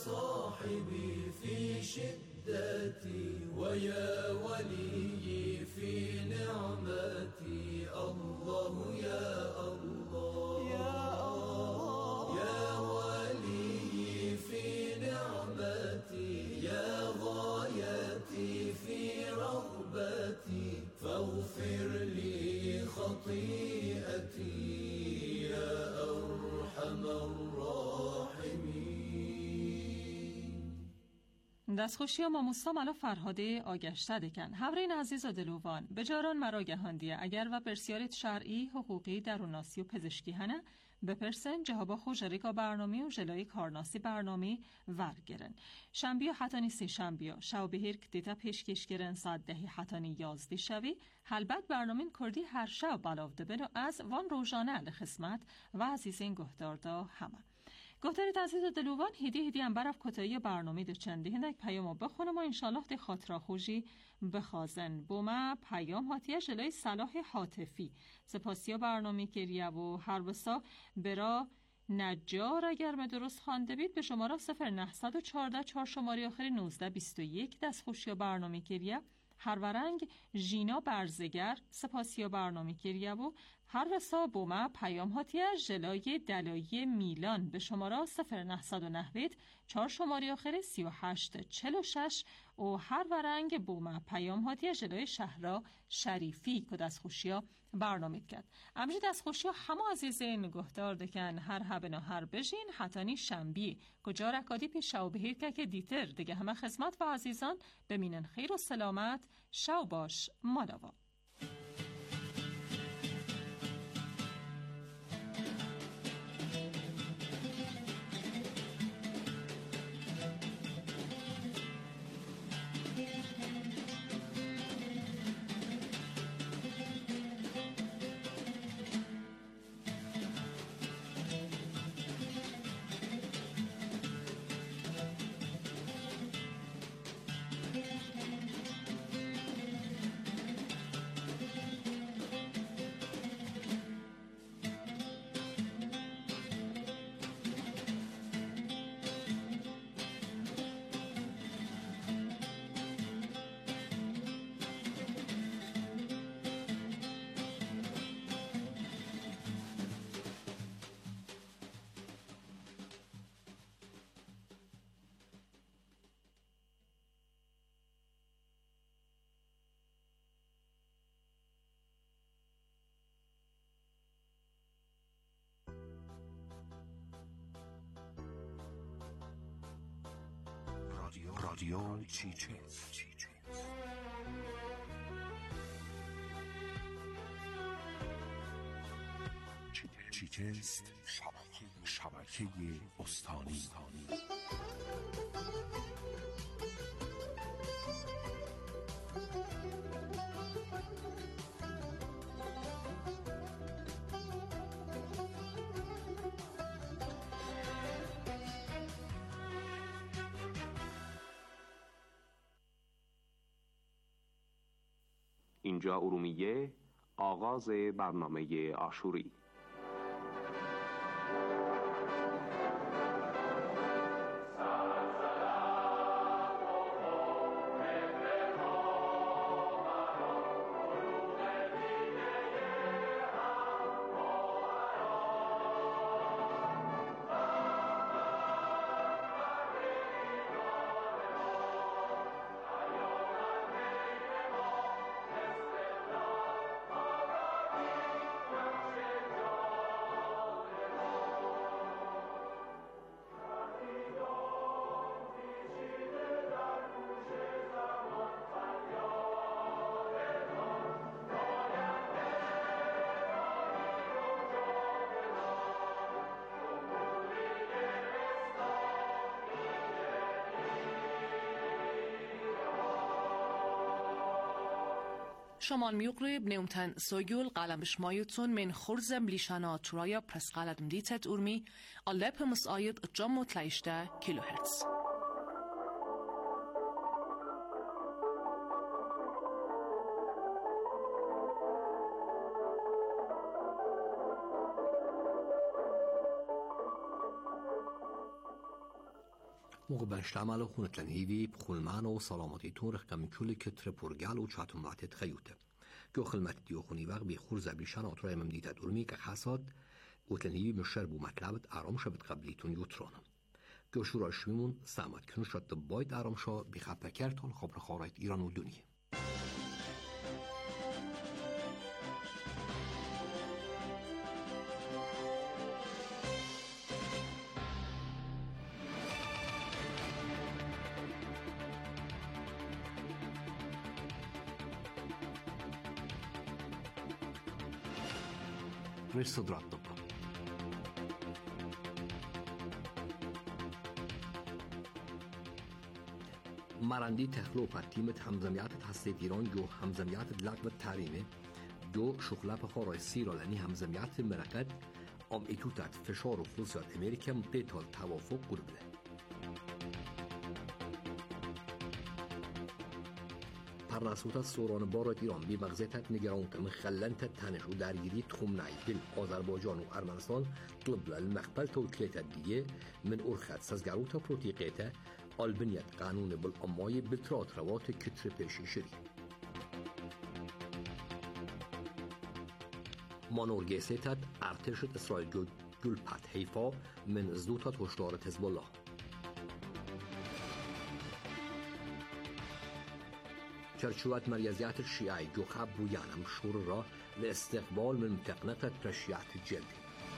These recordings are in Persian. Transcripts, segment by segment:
صاحبي في شدتي ويا ولي في نعمتي الله يا الله يا الله يا ولي في نعمتي يا غايتي في رغبتي فاغفر لي خطيئتي يا أرحم الراحمين. دستخوشی ما مستعمل فرهاده آگشته دکن هورین عزیز و دلوان بجاران مرا گهاندیه اگر و پرسیارت شرعی حقوقی دروناسی و پزشکی هنه بپرسن جواب خوشریکا برنامه و جلوی کارناسی برنامه ورگرن شنبه حتانی سه شنبه شو بهیر که دیتا پیشکش گرن ساعت 10 حتانی 11 شوی حلبت برنامه کردی هر شب بلاوده بنو از وان روزانه لخدمت و عزیزین گهداردا همه گفتارت عزیز و دلوان هدی هم برف کتایی برنامه در چندی هندک پیامو بخونم و انشالله دی خاطره خوشی بخوازن بوما پیام هاتیه جلوی صلاح حاطفی سپاسیا برنامه کریه و هر بسا برا نجار اگر من درست خوانده بید به شماره 0914 4 شماره آخر 1921 دستخوشی برنامه کریه هر ورنگ ژینا برزگر سپاسیا برنامه کریه و هر وسا بوما پیام هاتیه جلای دلایی میلان به شماره 0990 4 شماره آخر 3846 و هر ورنگ بوما پیام هاتیه جلای شهرها شریفی که دستخوشیا برنامه کرد. امجد دستخوشیا همه عزیزین گهدار دکن هر هبنا هر بجین حتانی شنبی کجا رکادی پیش شو بهیر که دیتر دیگه همه خدمت و عزیزان بمینن خیر و سلامت شو باش مالاوا. رادیو چیچه چیچست شبکه استانی. اینجا ارومیه، آغاز برنامه عاشوری. شمال میقرب نمتن سوگل قلم بشمایتون من خرزم لیشانات رایا پرس قلم دیتت ارمی علب مساید جام و تلایشته کیلوهرتز. بنشتعمل خونت لنهيبي بخلمان وسلامتيتون رخكم كل كتر برجال وشاتم وعتت خيوته جو خلمت ديو خوني وغ بيخور زبليشان اطراي ممديدة دورمي كحاسات وتلنهيبي مشرب ومطلبت ارامشا بتقبليتون يوترانم جو شورا شميمون سامت كنشات دبايت ارامشا بخبكرتون خبر خاريت ايران والدنيا رئيس صدرات طبعا مرندی تخلوپا تیمت همزمیات هسته ایران جو همزمیات لغو تحریمه جو شغلپ خارای سیرالنی همزمیات مرقد ام ایتوتت فشار و خصوصیات امریکا مقیتال توافق قربله پرنسوت سوران بارد ایران بی مغزیتت نگرانت مخلنت تنش و درگیری تخمنعی بین آذربایجان و ارمنستان طلب المقبل توکلیت دیگه من ارخد سزگروت پروتیقیت البنیت قانون بالامای بترات روات کتر پیشی شری مانورگیسیتت ارتشت اسرائیل گلپت حیفا من زدوتت هشدارت حزب الله چرچوات مريزيات الشيعي جو خاب بويانم شورا لاستقبال من تقنطة برشيات الجلد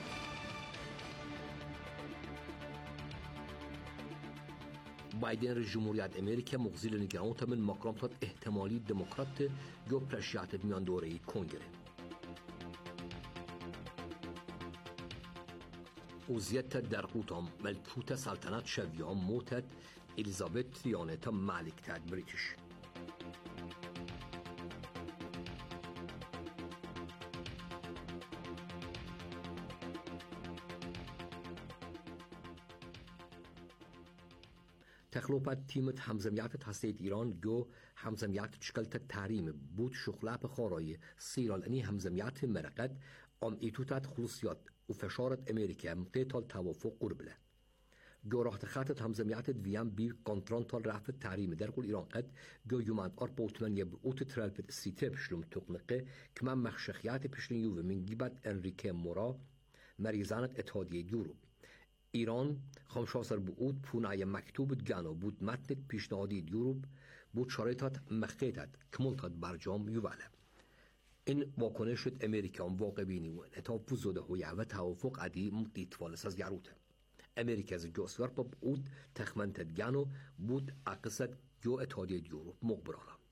بايدن رئيس جمهورية أمريكا مغزيل نجرانته من مقامات احتمالي ديمقراط جو برشيات ميان دوري كونغري وزيادة درقوتهم ملكوت سلطنت شويان موتت إليزابيث تريانتا ملكة بريتش تخلوبت تیمت همزمیات هسته ایران جو همزمیات چکلت تحریم بود شغلاب خارای سیرالنی همزمیات مرقد ام ایتوتت خلوصیات و فشارت امریکا مقیتال توافق قربله جو راحت خطت همزمیات ویام بی کنترانتال رفت تحریم در قول ایران قد جو یومند اربوتمن یبوت ترالبت سیته بشلوم تقنقه کمان مخشخیات پشلین یوه من گیبت انریکه مورا مریزانت اتحادیه یوروب ایران خمشاسر بود پونای مکتوب گانو بود متن پیشنهادی یوروب بود شرایطات مخیتت کمولتات برجام یواله این واکنشت امریکان واقع بینی و انعطاف زده هویه و توافق عدی مدیتوالس از یاروته امریکا از جوسور با بود تخمنتت گانو بود اقصد جو اتحادیه یوروب مقبرالا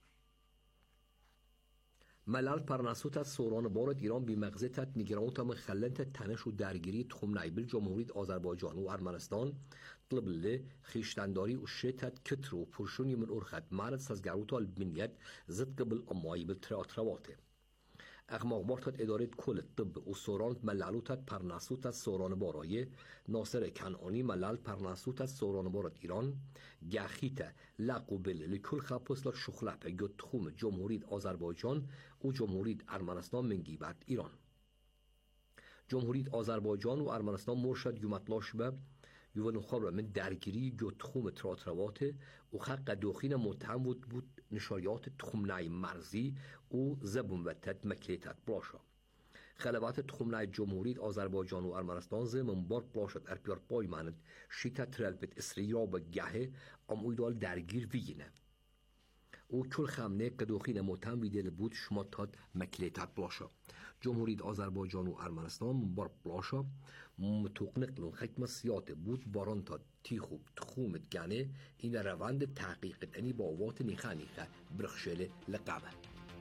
ملل پرنسوت سوران بارد ایران بی مغزیتت نگرانت مخلنت تنش و درگیری تخم بین جمهوریت آذربایجان و ارمنستان طلب له خیشتنداری و شتت کتر و پرشونی من ارخد معرض سازگروت البنیت ضد قبل امایی بالتراترواته اغماغبارتت ادارت کل طب و سوران ملالوتت پرنسوت سوران بارایه ناصر کنعانی ملل پرنسوت سوران بارد ایران گخیت لقوبل لکل خپسلت شخلپ گت خوم جمهوریت آذربایجان و جمهوریت ارمنستان منگیبت ایران جمهوریت آذربایجان و ارمنستان مرشد یومتلاش به یوان خبر من درگیری جو تخوم تراتروات و حق داخین متهم بود نشریات تخمنای مرزی و زبون و تد مکلیتت بلاشا خلبات تخمنای جمهوریت آذربایجان و ارمنستان زمن بار بلاشد ارپیار پای ماند شیطه ترلبت اسری را به گهه ام اویدال درگیر ویینه و کل خمنه قدوخین متهم ویدل بود شماتات مکلیتت بلاشا جمهوریت آذربایجان و ارمنستان بار بلاشا متوقنقلون حکم سیات بود باران تا تیخوب تخومت گنه این روند تحقیقت انی با وات نیخه برخشل لقبه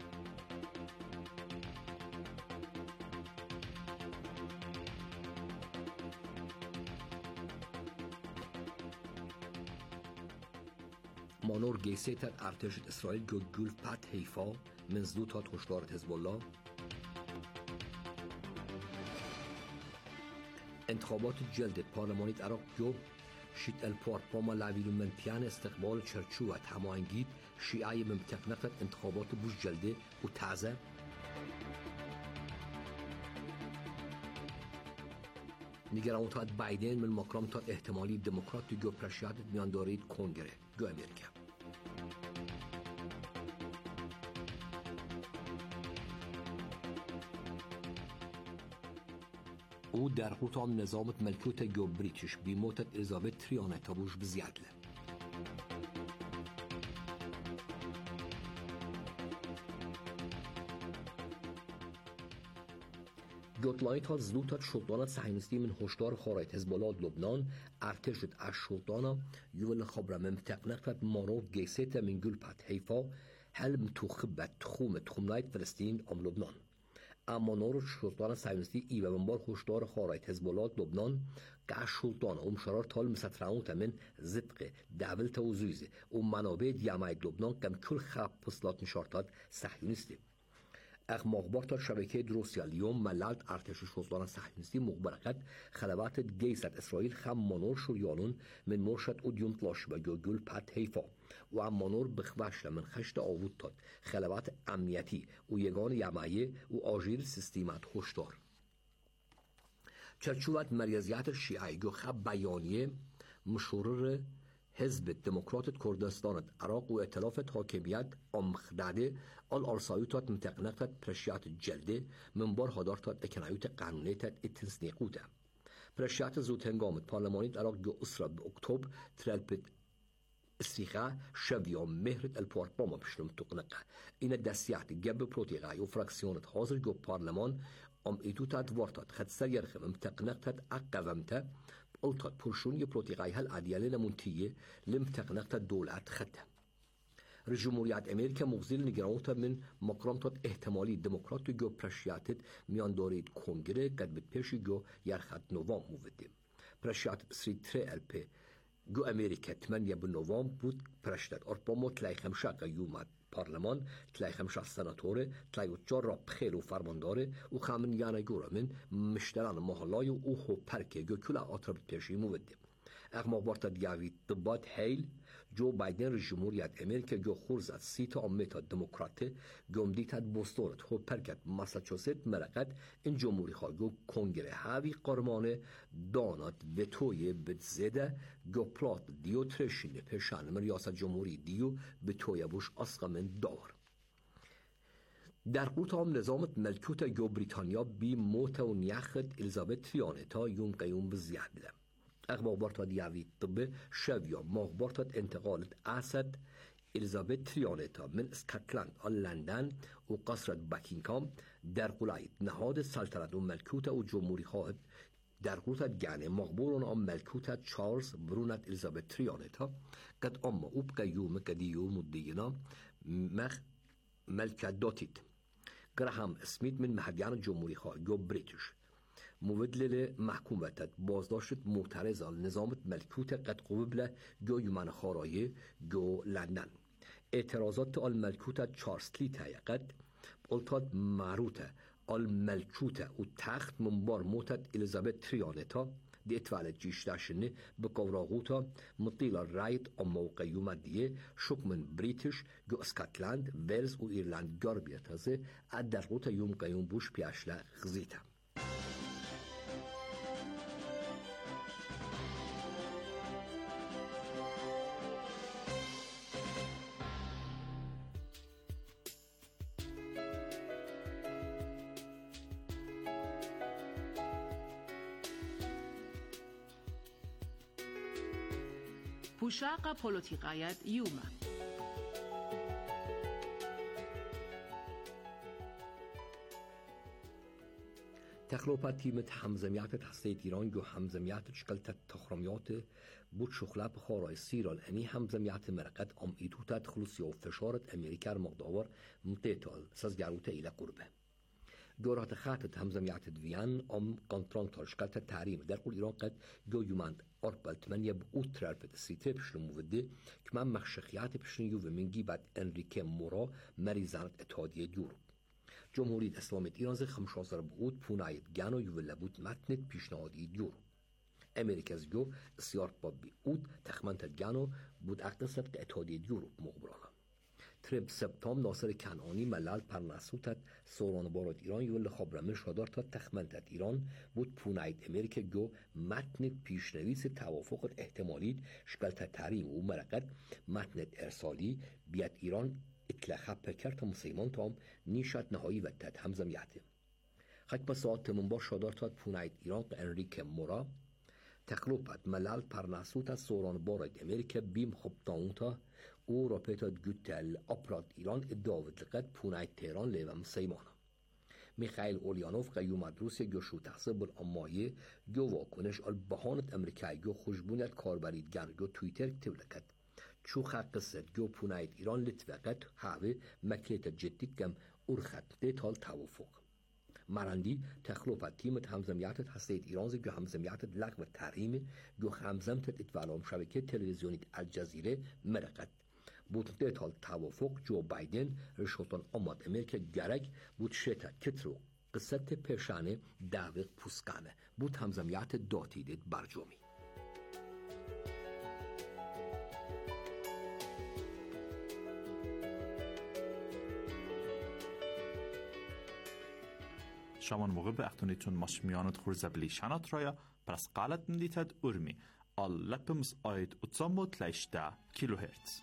مانور گیسیتت ارتش اسرائیل گل پت حیفا من زدوتات هشدارت حزب الله انتخابات جلد پارلمانی عراق جو شیت الپارپاما لاویلو منتیان استقبال چرچوات هماهنگید شیعه ممتقنقت انتخابات بوش جلده و تازه نگران تا بایدن من مکرم تا احتمالی دموکرات گو پرشیات میان دارید کنگره گو امریکا. او در قطعام نظامت ملکوت گو بریتش بیموتت الیزابت تریانه تابوش بزیادله. گوتلاینت ها زلوتت شلطانت صهیونیستی من هشدار خارج حزب الله لبنان ارتشت از شلطانا یول خبر من تقنقت مارو گیسیت من گلپت حیفا حلم تو خبت تخومنایت فلسطین ام لبنان. اما نور شلطان صهیونیستی ای و منبار هشدار خارج حزب الله لبنان که از شلطان شرار تال مسترعون من زدق دولت و زویزه و منابع دیامای لبنان کم کل خب پسلات نشارتات صهیونیستی. مخبرات شبکه روسیا اليوم ملالت ارتش شلطان صهیونیستی مخبرقت خلبات جيشة اسرائيل خم منور شريانون من مرشد اوديوم تلاش و گل پت حیفا و ام منور بخوشت من خشت آوود تاد خلبات امنیتی و یگان یمایه و آژیر سیستیمت هشدار. چرچوبت مرکزیت شیعی گو خب بیانیه مشورر حزب دموکرات کردستان عراق و ائتلاف حاکمیت امخداده آل آرسایوتات متقنقت پرشیات جلده منبار هادارتات اکنایوت قانونیتات اتنسنیقوته. پرشیات زود هنگامت پارلمانیت عراق جو اسرا به اکتبر ترلپت استیقا شویام مهرت الپارتباما بشلم تقنقه. این دستیات گب پروتیقای و فراکسیونت حاضر جو پارلمان ایتوتات وارتات خد سريرخم امتقنقتات اقوامته قلتات پرشونی پروتیقای هل عدیاله نمونتیه لمتقنقتات دولت خده. رئیس جمهوریت امریکا مغزیل نگرانوتا من مقرامتات احتمالی دموکرات جو پرشیاتت میان دارید کنگره قد به پیشی جو یرخد نوام موده. پرشیات سری تری الپی جو امریکا 8 نوام بود پرشتت ارپامو تلای خمشق یومد پارلمان تلای خمشق سناتوره تلای چار را بخیل و فرمانداره و خامن یانه گوره من مشتران محلای و اوهو پرکه گو کلا آتراب پیشی موده. اغما بارتا دیاوی دبات هیل جو بایدن رئیس جمهوریت امریکا جو خورزت سیتا آمیتا دموکراته گمدیتت بوستورت هو پرکت ماساچوست مرقت این جمهوری خواه گو کنگره هاوی قرمانه دانات وتوی بتزده گو پلات دیو ترشینه پیشان من ریاست جمهوری دیو بتوی بوش اسقا من دار. در قوتام نظامت ملکوت گو بریتانیا بی موت و نیخت الیزابت تریانه تا یوم قیوم بزیاد بلم. اخبارات دیاوی طب شویا مخبرات انتقالت اسد الیزابت تریانتا من اسکاتلند آل لندن و قصر بکینگهام در قلعه نهاد سلطنت و ملکوت و جمهوری خواهد در قوتت گانه مخبرون آن ملکوت چارلز برونت الیزابت تریانتا قد اما اوبقى یوم قدیوم دینا ملکت داتید. گراهام اسمیت من مهدیان جمهوری خواهد گو بریتش مودلل محکومتت بازداشت معترض آل نظامت ملکوت قد قبل گو یمن خارایه گو لندن. اعتراضات آل ملکوت چارسلی تایقت قلتات معروته آل ملکوت و تخت منبار موتت الیزابت تریانتا دی اتوالت جیشتاشنه بقوراغوتا مطیل رایت ام موقع یومدیه شکمن بریتش گو اسکاتلند ویلز و ایرلند گار بیتازه ادر غوتا یوم قیوم بوش پیاشله خزیتا. پوشاق پولوتیقایت یوما تخلوبات تیمت همزمیات هسته ایران جو همزمیات شکلت تخرمیات بود شخلاب خارای سیرال امی همزمیات مرقت ام ایتوتات خلوصی و فشارت امریکا مقدار متیتال سازگاروت ایلا قربه. جورات خاطت همزمیات دویان ام قنطران ترشکلت تعریم در قول ایران قد جو یومند أربلت من يبقوا ترالبت السيتي بشلو مفدي كمان مخشخيات بشلو يوفي من جيبات انريكي مورا مريزانت اتحادية ديورو. جمهورية اسلامية ايران زي 15 بقود پونايت جانو يوفي لابود متنت پیشنهادی ديورو. امريكا زيو سيارت باب بقود تخمنت جانو بود اقتصاد اتحادية ديورو مقبرانا. ترب سپتام ناصر کنعانی ملل پرنسوتت سوران بارد ایران یول خابرمه شادار تا تخمنتت ایران بود پوناید امریکا گو متن پیشنویس توافق احتمالی شکلت تریم و مرقت متن ارسالی بیاد ایران اطلاق پکرت مسیمان تام نیشت نهایی و تد همزم یعته خک مساعد منبار شادار تا پوناید ایران انریک مورا تقلوبت ملل پرنسوت از سوران بارد امریکا بیم خبتاونتا او را پیتاد گوتل اپراد ایران داود لقد پوناید تهران لیوم سیمانا میخائیل اولیانوف قیوم روسیه گوشو تحصیب الامایه گو واکنش البهانت امریکایی گو خوشبونت کاربرید گن گو تویتر تبلکت چو قصد گو پوناید ایران لطفقت حاوه مکیت جدید گم ارخط دیتال توافق مرندی تخلوفت تیمت همزمیتت هستید ایران گو همزمیتت لغو تحریم گو همزمتت اتوالام شبکه تلویزیونی الجزیره مرقت بود دیتال توافق جو بایدن رشوتان آماد امریکا گرگ بود شتا کترو قصت پیشانه داوق پوسکانه بود همزمیت داتیدید برجومی شامان موقع به اختونیتون ماشمیانت خورزبلی شنات رایا پرس قالت ندیتد ارمی آل لپمس آید اتزامو تلیشده کیلو هرتز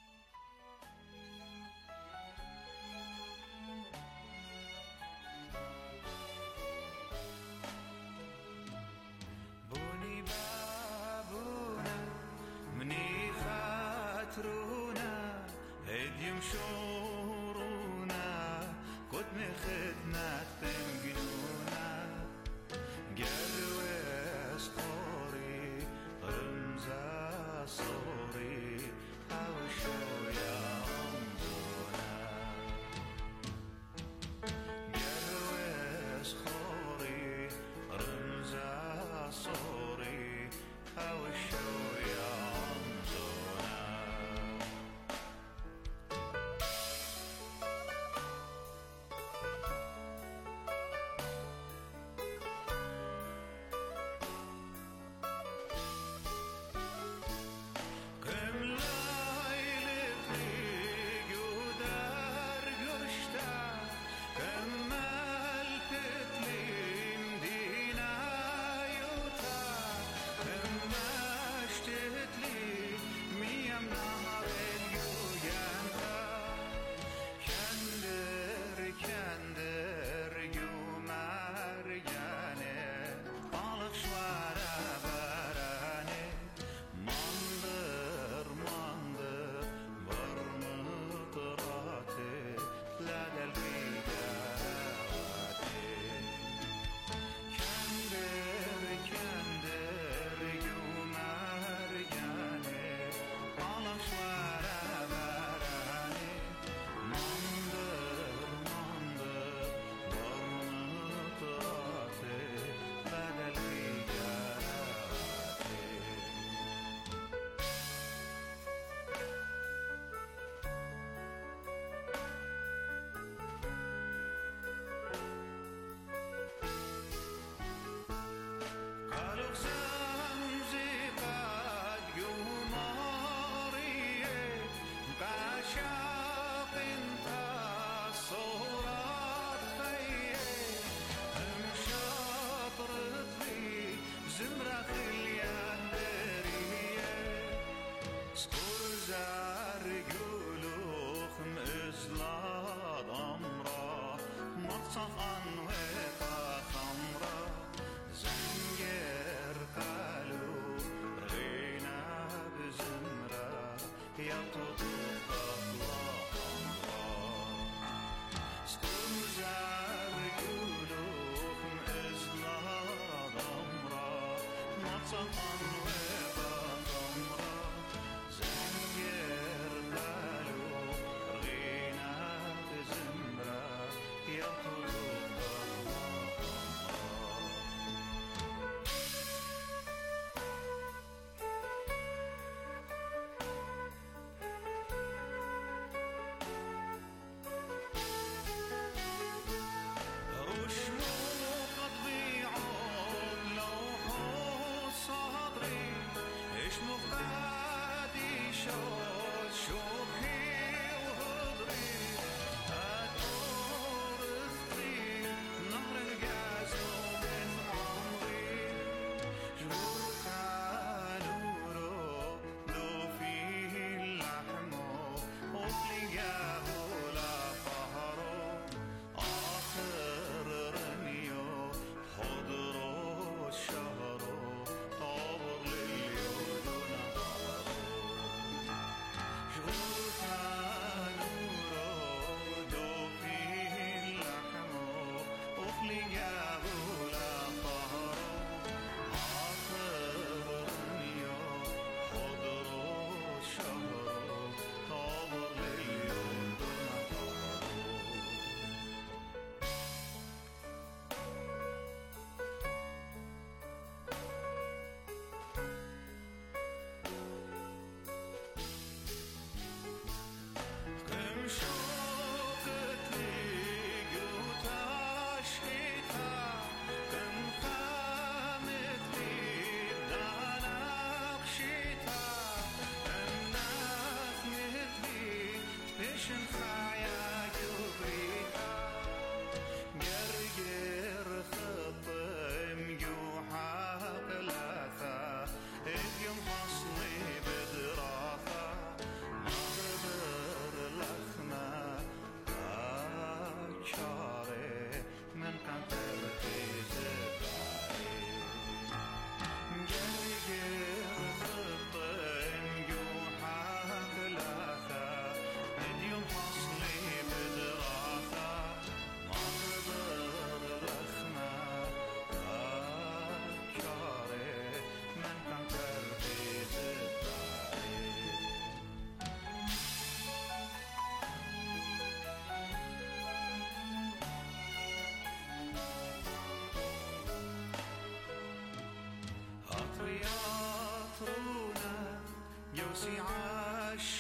شوخي وهضري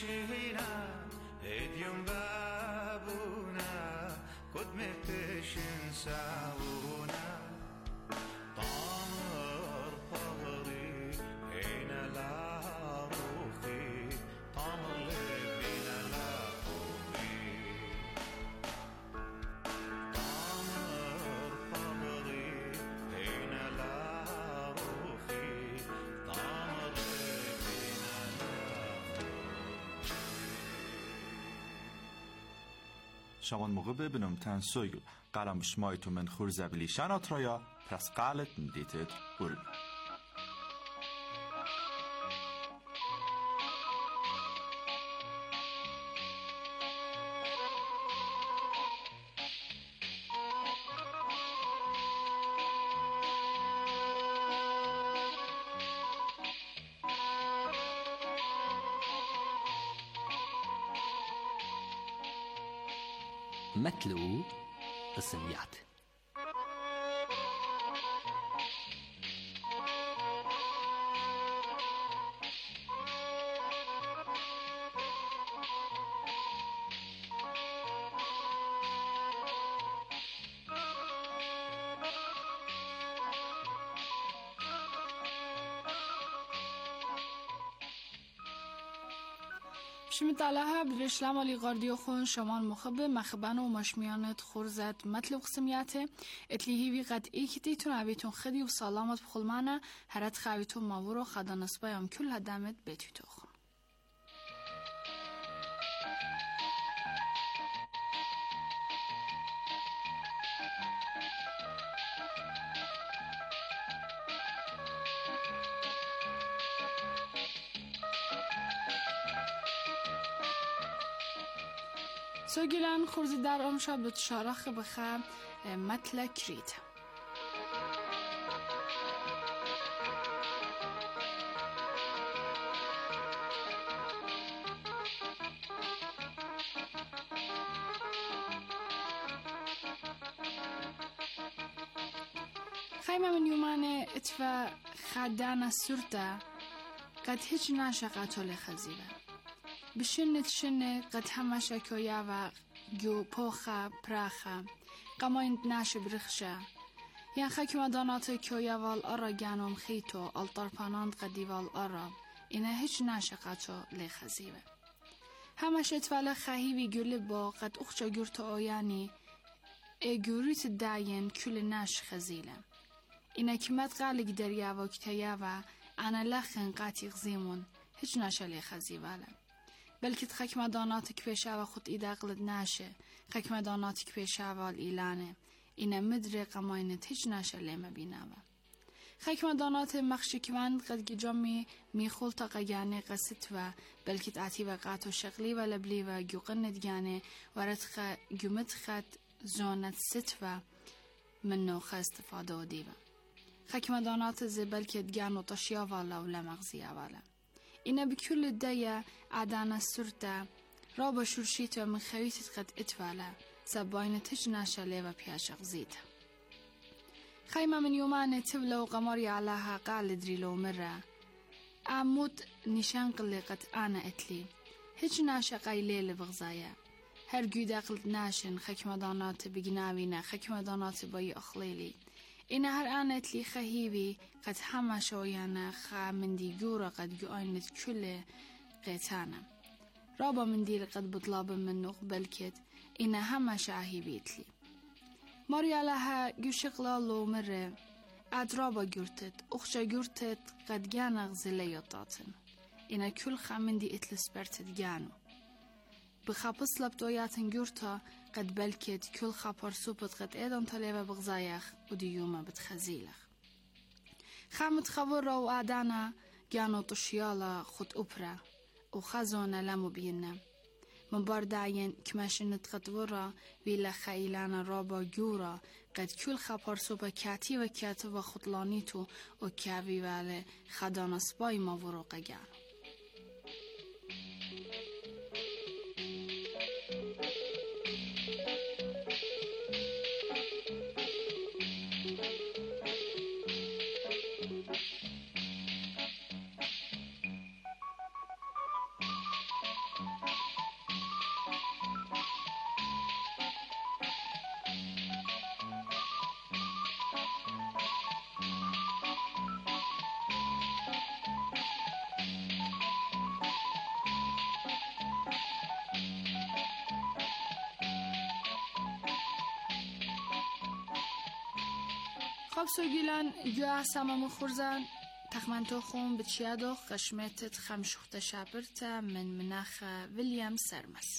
شينا هديوم بابونا قد متشن ساونا طامر فغري هنا لا روخي طامر لبنا لا روخي طامر فغري هنا لا روخي طامر لبنا شمان موقع ببینم تن سویل قلم بشمایتو من خورزه بلیشن آترایا پس قلت ندیتت برمی متلو السميات شمتالها برشلام علی قاردیو خون شمان مخبه مخبن و مشمیانت خورزت مطلب قسمیاته اتلیهی وی قطعی کتیتون عویتون خدی و سلامت بخلمانه هرات خواهیتون ماورو خدا نسبایم کل هدامت بیتیتو خون سوگیلان خورزی در امشب به شارخ بخم مطلع کرید. خیمه من یومانه اتفا خدانا سرطه قد هیچ ناشقاتو لخزیبه. بشنة قد همش كويا و جو پوخا پراخا قمايند ناش برخشة يعني خاكي مدانات كويا والأرى جانوم خيتو الطرفاناند قدي والأرى إنه هيج ناشقاتو لخزيبه همش اتفاله خاهيبي جلبو قد أخشى جورتو يعني جوريت الداين كل ناش خزيله إنه كمات غالق دريا وكتيا و أنا لخن قاتي غزيمون هيج ناشا لخزيبه بلکه خکمداناتک پیشه و خود ایداقلد نشه خکمداناتک پیشه و ایلانه اینه مدر قماینت هیچ نشه لیمه بیناوه خکمدانات مخشکوان قد جامی میخول تا قیانه قصد و بلکه تعتی و قاطو شغلی و لبلی و گوقند گانه ورد گمت خد زونت ست و منو خ استفاده و دیوه خکمدانات زبل که گانو تشیا والا و لمغزیه والا اینه بکل دیا عدانه سرطه را با شورشیت و من خویتت قد اتواله سباین تج ناشله و پیاشق زیده خیمه من یومانه تبله و قماری علاها قال دریلو مره عمود نشان قلی قد آنا اتلی هیچ ناشقای لیل بغزایه هر گوده قلت ناشن خکمدانات بگناوینه خکمدانات بای اخلیلی اینه هر آنت لی خهیبی قد همه شویانه خا من دیگورا قد گوینت کل قیتانه رابا من دیر قد بطلاب من نوخ بلکت اینه همه شاهیبیت لی ماریا لها گو شقلالو مره اد رابا گرتت اخشا گرتت قد گانه غزله یطاتن اینه کل خا من دی اتلس برتت گانو بخابس لبتویاتن گرتا قد بلكت كل خبر سوبت قد ايدن طلبة بغزايخ وديوما بتخزيلخ خامت خبر و آدانا جانو طشيالا خد أبرا وخزونا لمو بينا من بارداين كماشنت قد ورا ويلا خيلانا رابا جورا قد كل خبر سوبا كاتي و كاتي و خطلانيتو و كاوي والي خدانا سباي ما وروقا جانو خب سوگیلان گوه سمام خورزن تخمنتو خون بچیادو قشمتت خمشوخت شابرتا من مناخ ویلیام سرمس.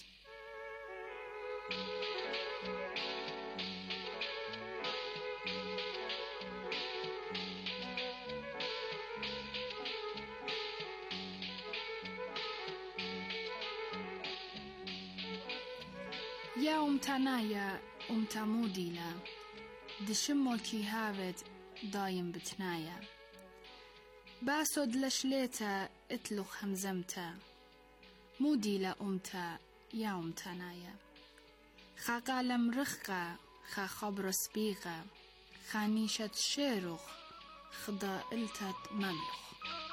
يا أمتنايا أمتموديلا دشموكي هافد دايم بتنايا باسود لشليتا اتلخ همزمتا موديلا أمتا يا أمتنايا خاقالم رخقا خا خبر سبيغا خانيشة شيرخ خدا التت مملخ.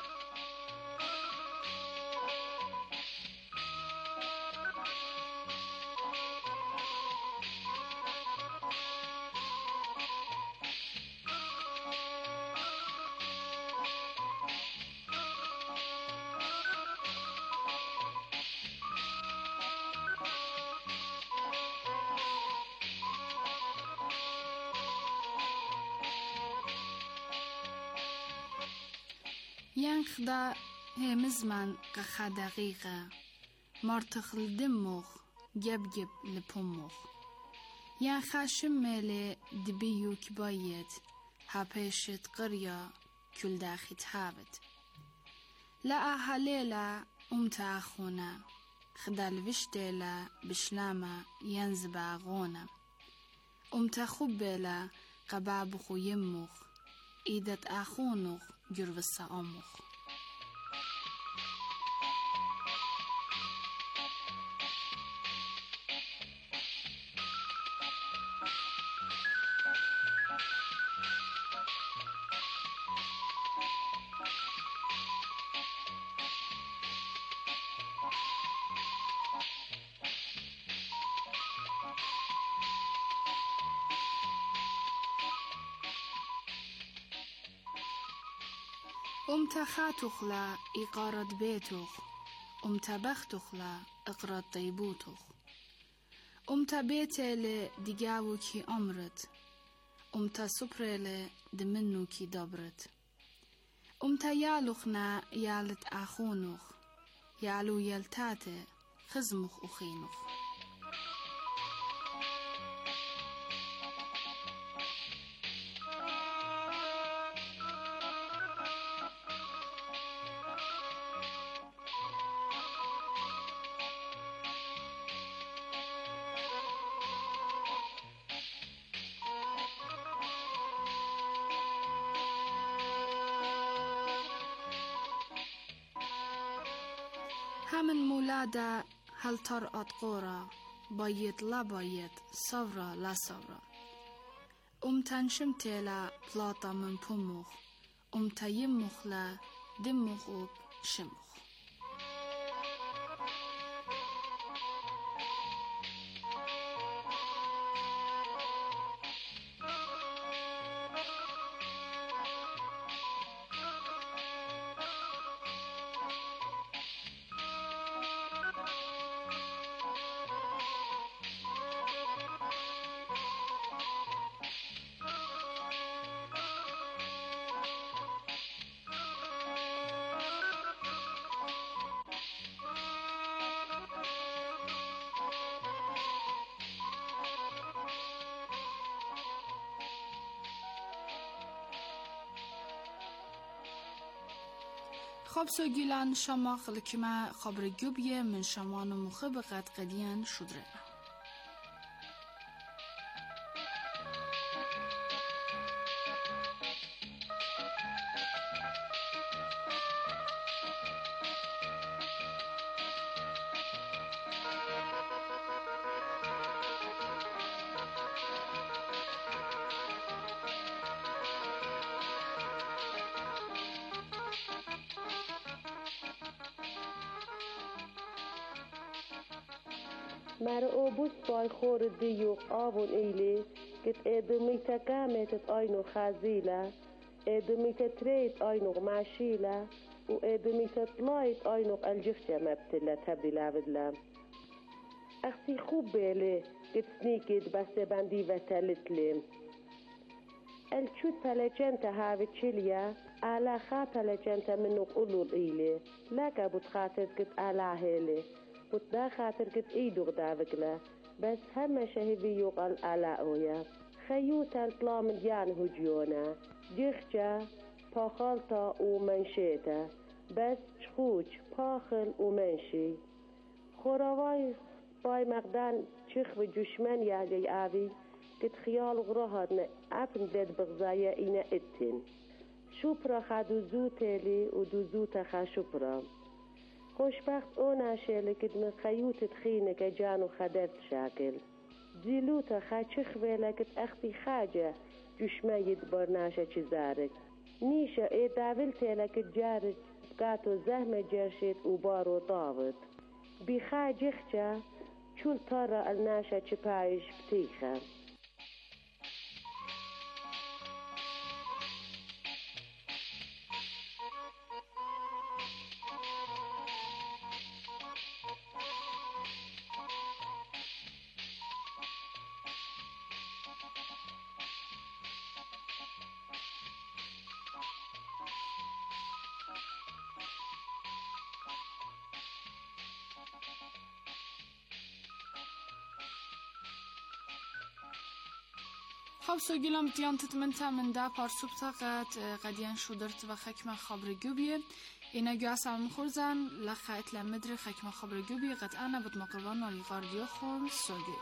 ينخدا همزمن قخا دقيقة مرتخل دموخ جب لپموخ ينخا شمالي دبيو كبايت هاپيشت قرية كل داخي تهابت لا أهاليلا أمتا أخونا خدا الوشتيلا بشلاما ينزبا غونا أمتا خبيلا قبابخو يموخ إيدت أخونوخ جرب الساموخ. أمتا خاتخلا إقارة بيتوخ أمتا بختخلا إقرات طيبوتوخ أمتا بيتي ديجاوكي أمرت أمتا سبريلي دمنوكي دبرت أمتا يالوخنا يالت أخونوخ يالو يلتاتي خزموخ أخينوخ. همن مولادا هل ترقط قورا بايت لا بايت صورا لا صورا تنشمتي لا بلاطا من بموخ يموخ لا دموخ شموخ. خب سوگیلان شما خلکما خبر گوبیه من شما نموخه بقد قدیان شدره. مر اوبوس بای خور دیوق آون ایلی گت ادمیت قامت آینو خازیلا ادمیت تريت آینو معشیلا و ادمیت طلایت آینو الجفشة مبتلا تبدیل عبدلام اخسی خوب بیلی گت سنیکید بسته بندی و تلتلیم الشوت بلجنت هاوي تشيليا على خا بلجنت منو قلول إيلي لكا بتخاطر كت على هيلي بتدا خاطر كت إيدو غدابكلا بس هم شهيبي يقال على أويا خيوتا الطلام ديان هجيونا جيخجا باخالتا ومنشيتا بس تخوج باخل ومنشي خوراواي باي مقدان تشيخ بجوشمان يالي آبي كت خيال غراهدنا أبن دد بغزايا إنا اتن شوبرا خادو زوتيلي ودوزوتا خا شوبرا خوشبخت اونا شيلي كد من خيوت تخينك جانو خدرت شاكل زيلوتا خا چخ بيلا كت اختي خاجة جوشما يدبر ناشا چزارك نيشا اي داول تيلا كت جارج قاتو زهمة جرشت وبارو طاوت بخا جخجا چول تارا الناشا چپايش بتيخا خب سوگیلم دیان تتمنتا من دا پارسوب تاقت قدیان شودرت و خکم خبر گوبیه اینا گو اصلا مخورزن لخایت لمدر خکم خبر گوبیه قطعا نبود مقربان نالی غاردیو خون سوگیل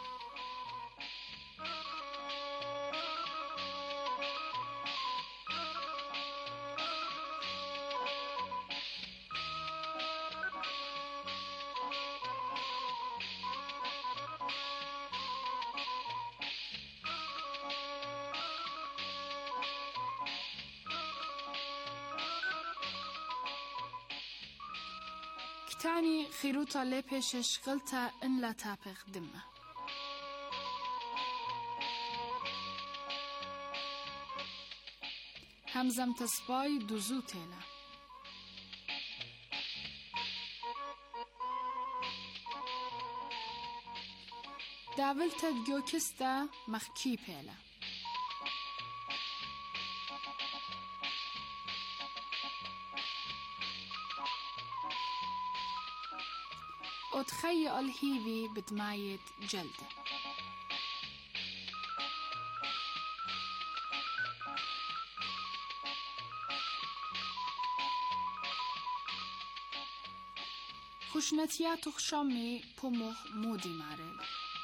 تاني خيروتا لبش شغلتا ان لا تابغ دمه همزم تسباي دوزو تيلا داولتا دگو كستا مخكي بيلا وتخيل الهيبي بدماية جلده خوشنتيات خشامي بومخ مودي مارل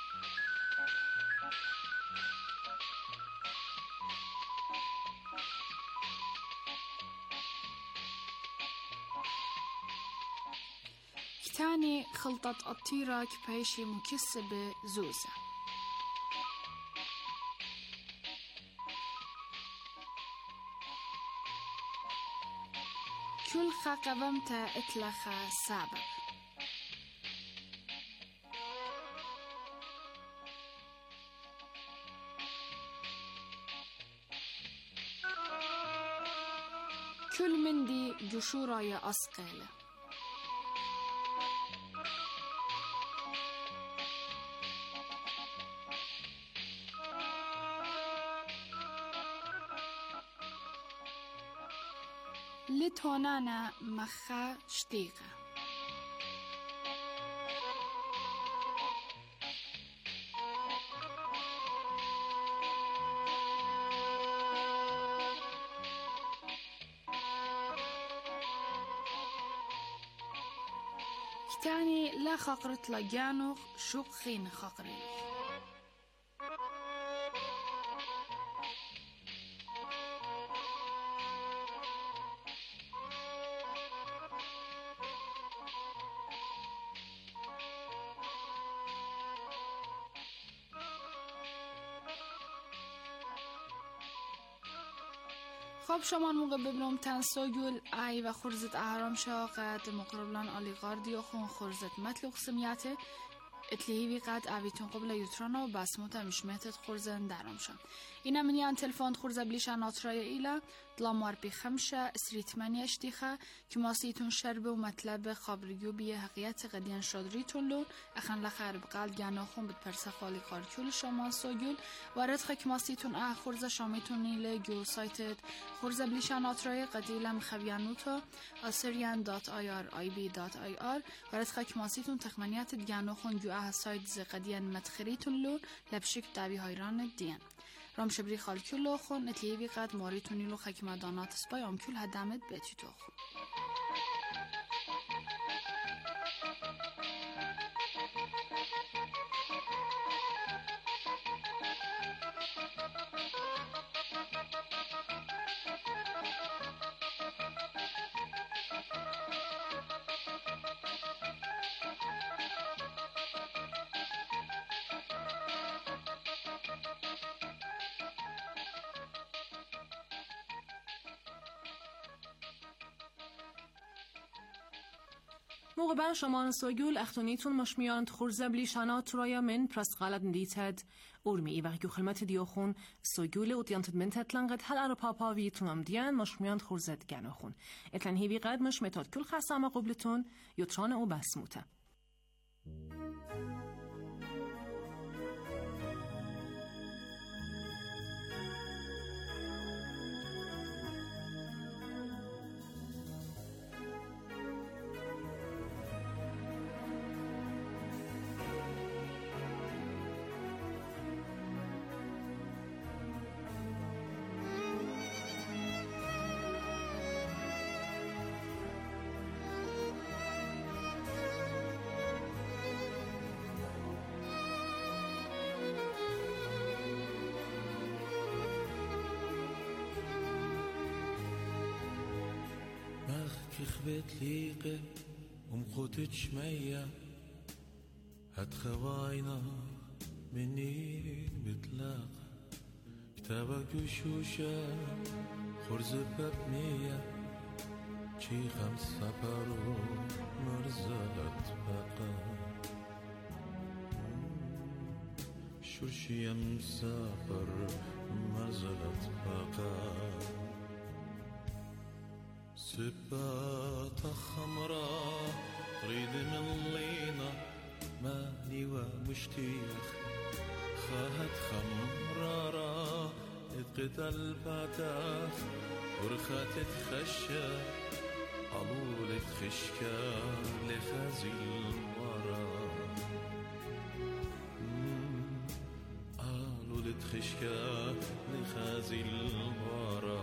تاني خلطة الطيرة كبايشي مكسبة زوزة كل خاقبمتا اتلخا سابق كل مندي جشورة يا أسقالة لتونانا مخا شتيقة كتاني لا خاقرت لجانوخ شوق خين خاقرين خب شما موقع ببینم تنساگل ای و خورزت احرام شاقت مقربلان آلی غاردی و خون خورزت مطلق سمیته اتلیهی قد اویتون قبل یوترانا و بسموت مشمتت خورزن درام شد اینا منیان تلفون خورزه بلیشان آترای ایلا دلاموار بی خمشه سریتمانی اشتیخه که ماسیتون شربه و مطلب خابرگیو بیه حقیقت قدیان شادریتون لون اخن لخرب قال گاناخون بد پرسه خالی قارکول شما سوگول وارد خک ماسیتون خورزه شامیتون نیله گو سایتت خورزه بلیشان آترای قدیلم خبیانوتا assyrian.ir وارد خک ماسیتون تخمنیات گاناخون گو سایت ز قدیان متخریتون لون لبشک دابی هایران دیان رام شبری خالکولو خون اتلیوی قد ماریتونی لو خکمدانات سپای آمکول هدامت بیتی تو خون موقع شما سوگول اختونیتون مشمیان خورزه بلیشانات رویا من پرست غالب ندیتد اورمی ای وقتی خدمت دیوخون سوگول و دیانتد من تطلنقت هل ارو پاپا ویتونم دیان مشمیان خورزه دگانوخون اتلن هیوی قد مش متاد کل خسامه قبلتون یوتران او بسموته خبت ليقة ومخوتت شمية هتخواينا مني بتلاقى كتابك وشوشة خرز بابنية شي 5 بارو مرزلت بقى شرشي مسافر مرزلت بقى سبات خمراء تريد من لينا ماني ومشتيخ خاهت خمرارا اتقت الباتاخ ورخات تخشى قالوا تخشكا لخازي الورا قالوا تخشكا لخازي الورا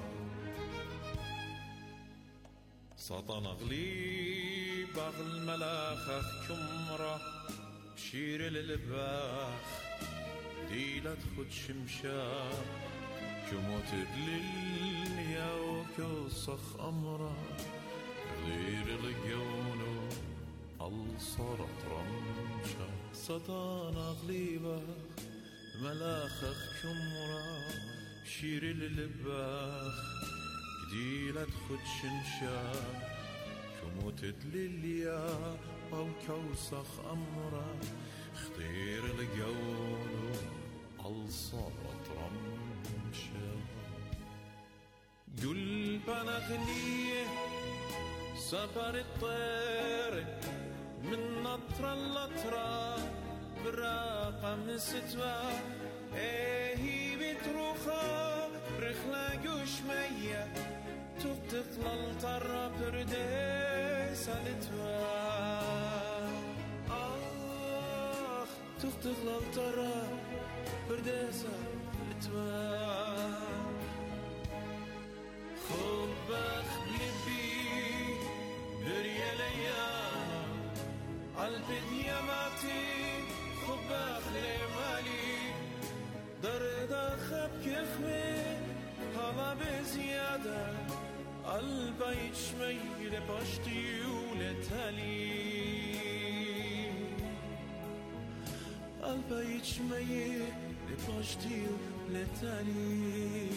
سطن أغلي باغ الملاخ كمرة بشير للباخ ديلة خد شمشا كموت دليليا وكوصخ أمرة غير الجونو الصرط رمشا سطن أغلي باغ ملاخ كمرة بشير للباخ ديلة خد شنشا كموت دليليا أو كوسخ أمرا خطير الجون الصرط رمشا قلب أغنيه سفر الطير من نطرة لطرة برقم 6 هي بتروخا رخلة قشمية تطلع الطرة برديس الاتوان تطلع الطرة برديس الاتوان خبخ لبي بريا ليانا عالبدية ماتي خبخ لمالي دردا خب كخمي هلا بزيادة قلبي شميل باشتي ولتالي قلبي شميل باشتي ولتالي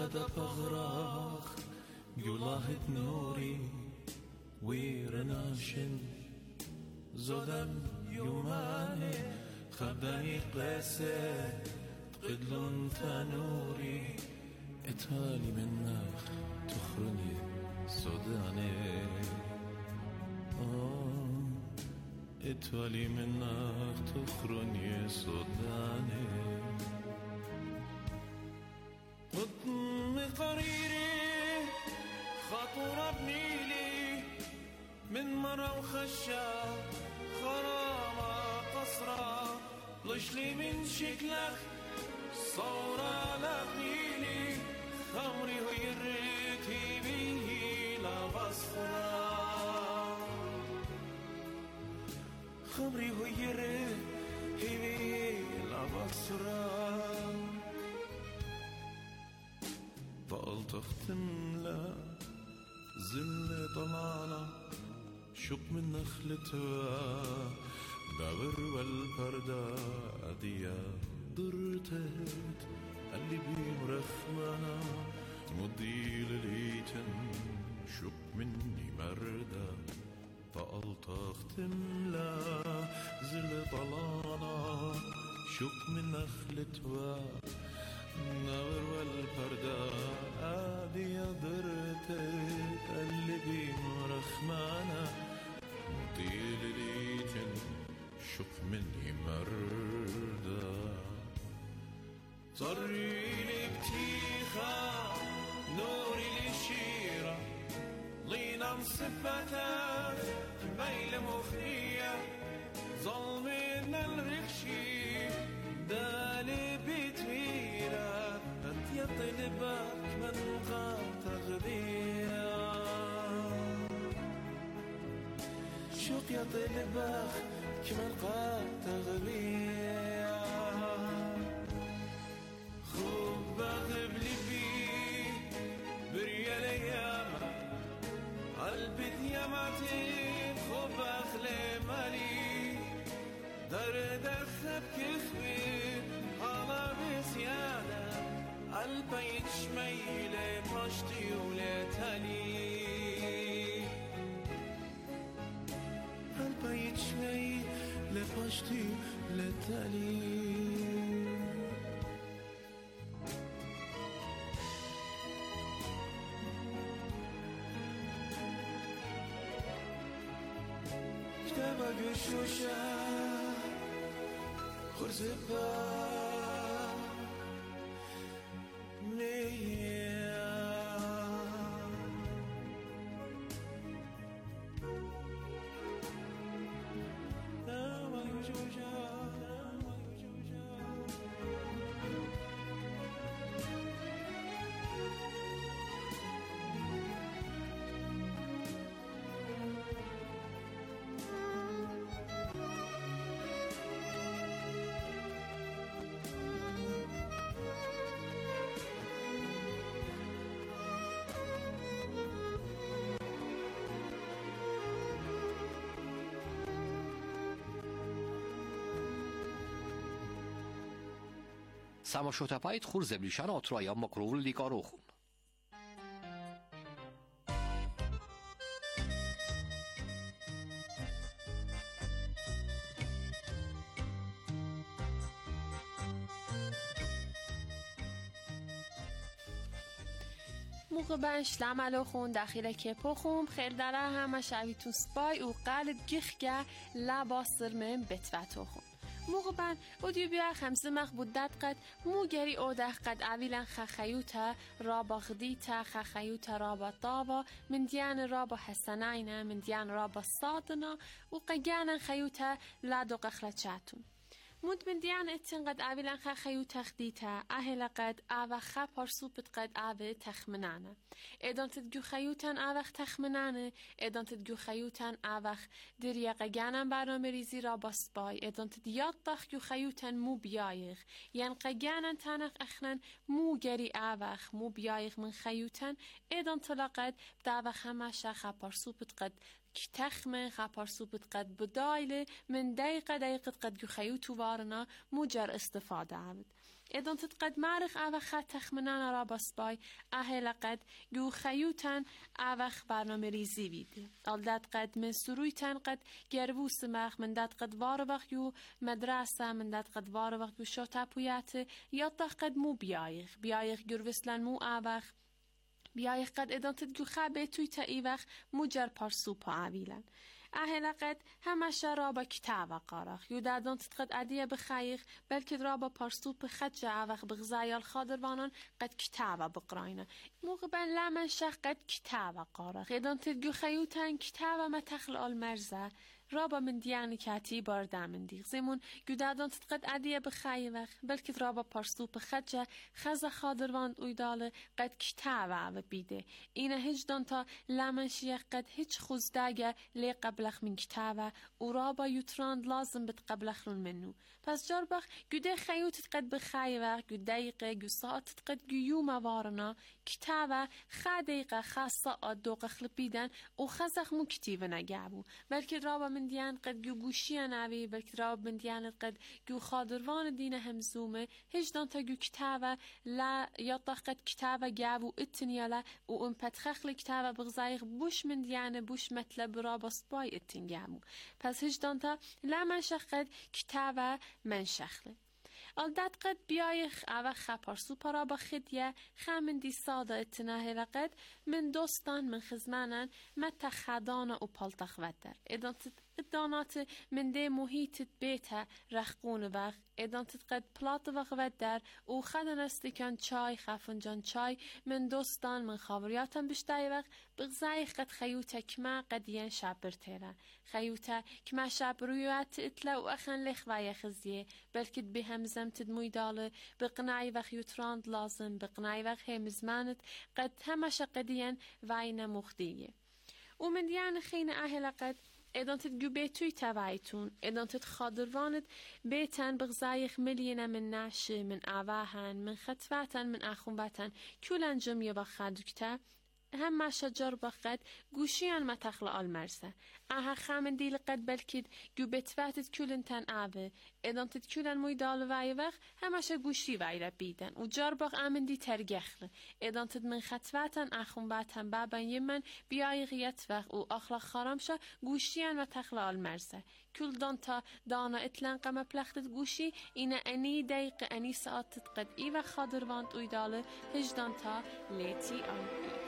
غدا بغراخ يلاهت نوري ويرناشن زودم يوماني خبداني قاسي تقدلون ثانوري اتهالي منك تخرني سوداني اتهالي منك تخرني سوداني قطم قريري خطورة بنيلي من مرة وخشة خرامة قصرة لشلي من شكلك صورة لبنيلي خمري ويرتي بيه لبصرة خمري ويرتي بيه لبصرة طالت اختملا زل طلعنا شق من نخلتها دبر والبردة ديا درتت اللي بمرخمنا مضي لليتن شق مني مردة طالت اختملا زل طلعنا شق من نخلتها نور والبردة عادي درتك قلبي مرخمانة مطيل ليتن شوف مني مردة طريلي بتيخة نوري لشيرة لينا مصفتها ميل مخنية ظلمنا الرخشي دالي بتويرة أنت يطلبك من تغذية شوق يطلبك من تغذية خوب بغب لبي بريال ياما قلبي ياماتي خوب أخلي مالي درد أخب كخبي على بزيادة قلبي يتشميل باشتي ولتالي قلبي يتشميل باشتي ولتالي كتابة قشوشة خرزبة Самошотапайт хурзеблишан отрая макровл ликарохун. موقع بنش لعملو خون داخل کپو خون خیل داره همه شوی تو سپای و قلد گیخگه لباسر من بتوتو خون موقع بن اودیو بیا خمسه مخ بودت قد موگری اوده قد اویلن خخیوتا رابا غدیتا خخیوتا رابا طابا من دیان رابا حسناینه من دیان رابا صادنا و قیانن خیوتا لادو قخلت شاتون مود من دیان اتن قد اویلن خخیوتا خدیتا اهلا قد اوه خپار سوپت قد اوه تخمنانه ایدان تدگو خیوتن اوه تخمنانه ایدان تدگو خیوتن اوه دریا قیانن برنامه ریزی را باسپای ایدان تدیاد تخگو خیوتن مو بیایغ یعن قیانن تنق اخنن مو گری اوه مو بیایغ من خیوتن ایدان تلاقد داوه همشه خپار سوپت قد تخمه خپار سوپت قد بدایله من دقیقه قد جو خیوتو وارنا مجر استفاده عبد ادان تتقد معرخ اوخ تخمنان را باسبای اهل قد گو خیوتن اوخ برنامه ریزی بیده آلداد قد من سرویتن قد گرووس مخ من داد قد وار وقت یو مدرسه من داد قد وار وقت یو شوتا پویاته یا تا قد مو بیایخ گروسلن مو اوخ بیایخ قد ادان تدگو خبه توی تا ایوخ مجر پارسو پا عویلن اهل قد همش را با کتاب قارخ یو دادان تتقد عدیه بخیخ بلکه را با پارسو بخدج عوخ بغزایال خادروانان قد کتاب بقراینه موقع بن لمن شخ قد کتاب قارخ ادان تدگو خیوتن کتاب ما تخل المرزه رابا من دیانی کاتی بارده من دیغ زمون گودادان تتقد عدیه بخیوخ بلکه رابا پارسو بخدج خز خادروان اویداله قد کتاب و بیده اینه هجدان تا لمن شیخ قد هیچ خوزداگه لی قبلخ من کتابه و رابا یوتراند لازم بت قبلخلون منو پس جاربخ گوده خیوتت قد بخیوه گو دقیقه گو ساعتت قد گو یوم وارنا کتابه خا دقیقه خاصه آدوق خلبیدن و خزخ مو کتیبه نگابو بلکه رابا من دیان قد گو گوشیه نوی بلکه رابا من دیان قد گو خادروان دین همزومه هجدان تا گو کتابه لا یطاق قد کتابه گابو اتنیاله و ام پتخخل کتابه بغزایق بوش من دیانه بوش مطلب رابا سبای اتنگامو پس هجدان تا لا من شخد کتابه من شخله آلداد قد بیایخ اوخ پارسو پارا با خدیه خمن دی ساده اتناه لقد من دوستان من خزمانن مت خدانه و پالتخ ودر ادانات من دی محیط بیته رخقون وقت ادانت قد پلات وقت ودر و خدن استکان چای خفنجان چای من دوستان من خاوریاتم بشتای وقت بغزایخ قد خیوته کما قدیان شبر تیره خیوته کما شبرویات اتلا و اخن لخ وای خزیه بلکه به همزم تدموی داله بقناعی وقت یوتراند لازم بقناعی وقت همزمانت قد همش قدیان وای مخدیه و من دیان خین اهل قد ادانتت گو بیتوی توایتون ادانتت خادروانت بیتن بغزایخ ملینا من ناشه من آواهن من خطواتن من آخونباتن کولن جمعه با خادوکتا هم ما شجر بقد گوشیان ما تخلق المرسه آها خامن دیل قد بلکید گو بتواتت کولن تن آوه ادانتت کولن موی دال وای وقت همش گوشی وای را بیدن و جار باق آمن دی ترگخله ادانتت من خطواتن آخونباتن بابن یمن بیای غیت وقت و اخلاق خارمشا گوشیان ما تخلق المرسه کل دانتا دانا اتلان قم پلختت گوشی اینه انی دقیقه انی ساعتت قد ای و خادرواند اویداله هجدانتا لیتی آن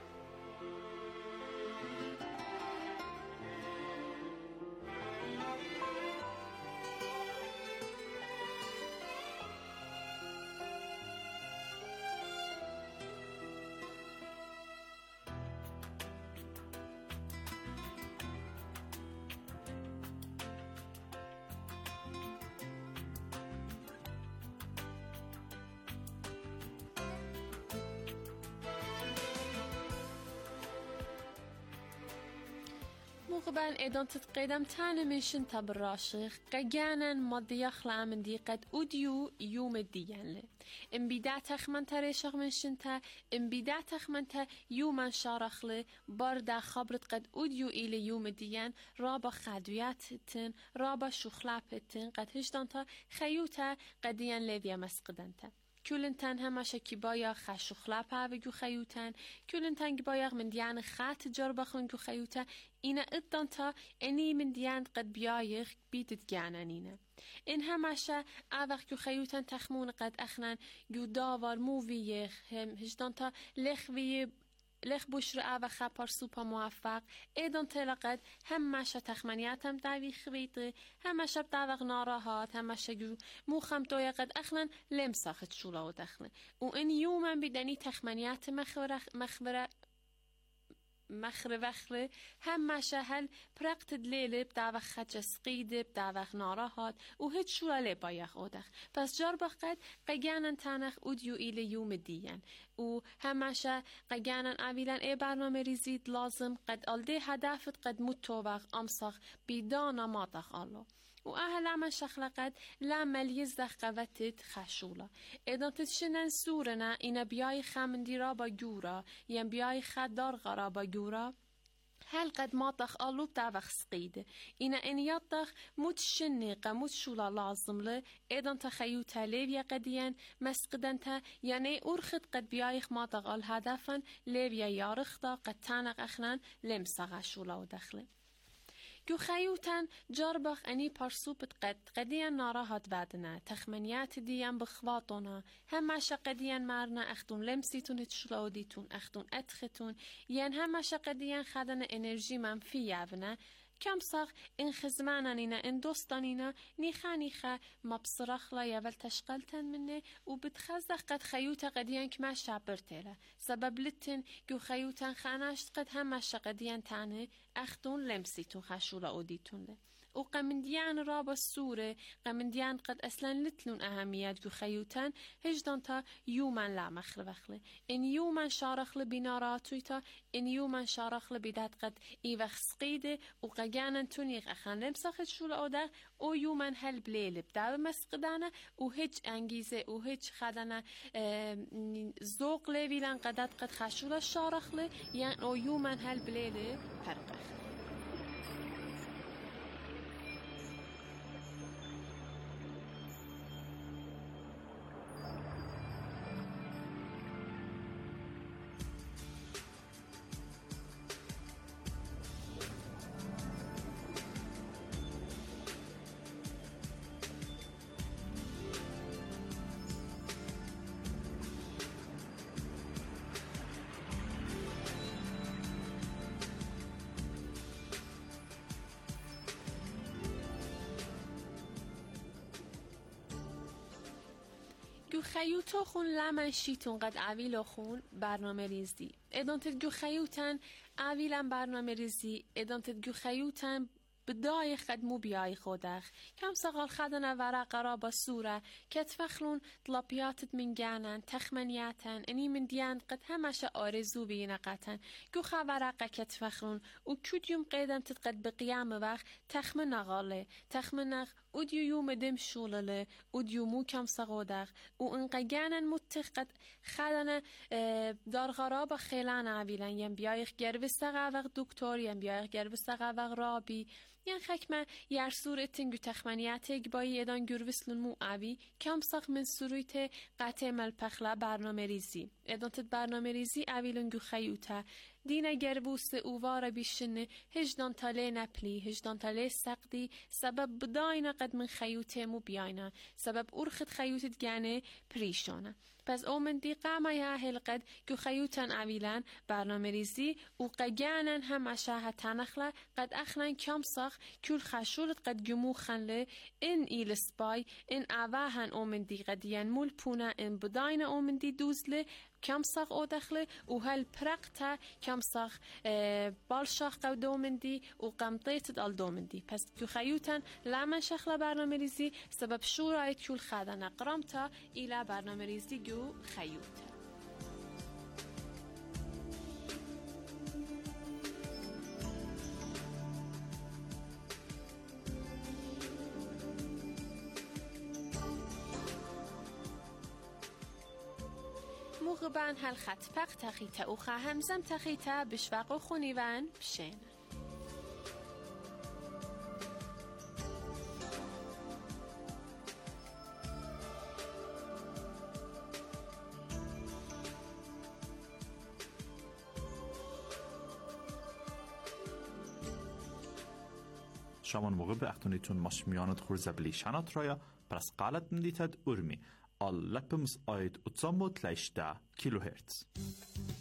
موقبان ادان تتقيدم تاني ميشن تبراشخ قجانا مضيخ لامن دي قد اوديو يوم الديان لي انبيداتخ من تريشخ من شنتا انبيداتخ من تا يوم شارخ لي بردا خبرت قد اوديو الى يوم الديان رابا خادوياتتن رابا شخلابتن قد هجدانتا خيوتا قديان ليفيا مسقدنتا کلنتن همش کی بایا خشخلا پاو گو خیوتن کلنتن کی بایا من دیان خات جار بخون گو خیوتا اینا ادانتا انی من دیان قد بیایخ بیدت گانانینه این همش اوق گو خیوتن تخمون قد اخنن گو داوار موویخ هم هجدانتا لخوی لخ بشر اوق خپار سوپا موفق ایدان تلقد همش تخمنیات هم دوی خویده همش دوق ناراحت همش گو موخم توی قد اخلن لمساخت شولا و دخلن و این یومن بیدنی تخمنیات مخر وخره همش هل پرقت لیله بدوق خج سقیده بدوق ناراحت و هیچ شولا لبایخ اودخ پس جار بقد قگانن تنخ اودیو ایل یوم دیان و همش قگانن اویلن ای برنامه ریزید لازم قد آلده هدفت قد متوق امساخ بیدانا ماتخ الله و اهل من شخلقت لعمل یزدخ قوتت خشولا ایدان تشنن سورنا اینا بیای خمندی را با گورا یم بیای خدار غرا با گورا هل قد ماطخ قلوب داوخ سقيدة إنا إن يطخ متشني قمت شولا لازم له إذن تخيوتا ليبيا قديان مسقدنتا يعني أرخد قد بيايخ ماطخ الهدفا ليبيا يارختا قد تانق أخنان لمساغا شولا ودخله جو خيوتان جربخ أني برسوبت قديان ناراهات بعدنا تخمنيات ديان بخواطونا هماشا قديان مارنا أختون لمسيتون هتشلاوديتون أختون أدختون ين هماشا قديان خدنا انرژی منفی یابنا کم ساق این خزمانانینا این دوستانینا نیخا مبصرخلا یاول تشغلتن منه و بتخزخ قد خيوتا قديان كما شابرتيلا سبب لتن جو خيوتان خاناشت قد هماشا قديان تاني اختون لمسيتون خاشولا اوديتون له و قمنديان رابا السورة قمنديان قد أصلا لتلون أهميات جو خيوتان هجدان تا يومن لا مخلوخله إن يومن شارخله بناراتويتا إن يومن شارخله بدات قد إيوخ سقيده و قجانا تونيغ أخان لمساخد شولا أودا و يومن هل بليل بداو مسقدانا و هج أنجيزة و هج خدانا زوق ليويلان قدات قد خاشولا شارخله يعني و يومن هل بليل فرقخ جو خیوتو خون لمن شیتون قد عویلو خون برنامه ریزی ادانتت جو خیوتن عویلن برنامه ریزی ادانتت جو خیوتن بدای خدمو بیای خودخ کم سقال خدنا ورقه را با سوره کتفخلون طلبیاتت من جانن تخمنیاتن اني من دیان قد همش آرزو بینقتن جو خورقه کتفخلون و کدیوم قیدم تتقد بقیام وقت تخمن نغاله تخمنغ وديو يوم دم شولله وديو مو كم سقودخ وانقجانا متقد خدنا دار غرابة خيلان عبيلا ين بيايخ جربس تغاوغ دكتور ين بيايخ جربس تغاوغ رابي ين خكمة يرسور اتنجو تخمنياتك باي ادان جربس لنمو عبي كم سق من سرويته قطع ملپخلا برنامه ریزی ادانت برنامه ریزی عبیلنگو خیوتا دینه گربوس اووار بیشنه هجدان تاله نپلی هجدان تاله سقدی سبب بداینا قد من خیوته مو بیاینا سبب ارخت خیوتت گانه پریشانه پس اومن دی قاما یا هلقد جو خیوتن عویلان برنامه ریزی و قجانن هم اشاها تنخلا قد اخنان کم ساخ کل خشولت قد جمو خنله ان ایل سپای ان اواهن اومن دی قدیان مول پونا ان بداینا اومن دی دوزله کم ساق او دخله و هل پرقتا کم ساق بالشاق قو دومندی و قمطیت دال دومندی پس جو خیوتن لمن شخلا برنامه ریزی سبب شورایت کل خدنا قرامتا ایلا برنامه ریزی جو خیوتن مغبان هل خط پق تخیتا و همزم تخیتا بشوق و خونیوان بشین شامان موقع به اختونیتون مشمیانت خورزبلی شنات رایا پرس قالت ندیتد ارمی آل لپمز آید 330 کیلوهرتز